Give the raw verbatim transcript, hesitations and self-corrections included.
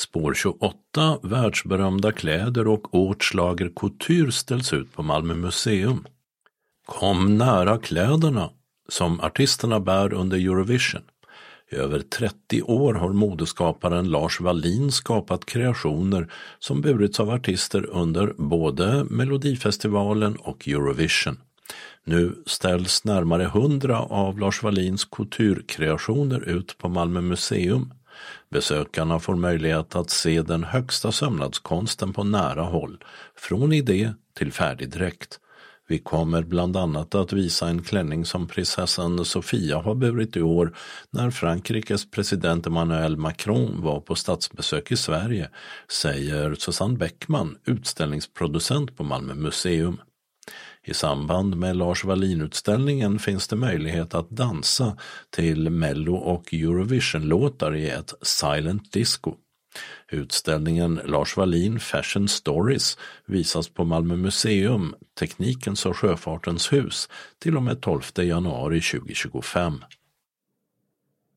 Spår tjugoåtta, världsberömda kläder och Haute Couture ställs ut på Malmö museum. Kom nära kläderna som artisterna bär under Eurovision. I över trettio år har modeskaparen Lars Wallin skapat kreationer som burits av artister under både Melodifestivalen och Eurovision. Nu ställs närmare hundra av Lars Wallins couture-kreationer ut på Malmö museum. Besökarna får möjlighet att se den högsta sömnadskonsten på nära håll, från idé till färdig dräkt. Vi kommer bland annat att visa en klänning som prinsessan Sofia har burit i år när Frankrikes president Emmanuel Macron var på statsbesök i Sverige, säger Susanne Bäckman, utställningsproducent på Malmö museum. I samband med Lars Wallin-utställningen finns det möjlighet att dansa till Mello- och Eurovision-låtar i ett silent disco. Utställningen Lars Wallin Fashion Stories visas på Malmö museum, Teknikens och sjöfartens hus till och med tolfte januari tjugohundratjugofem.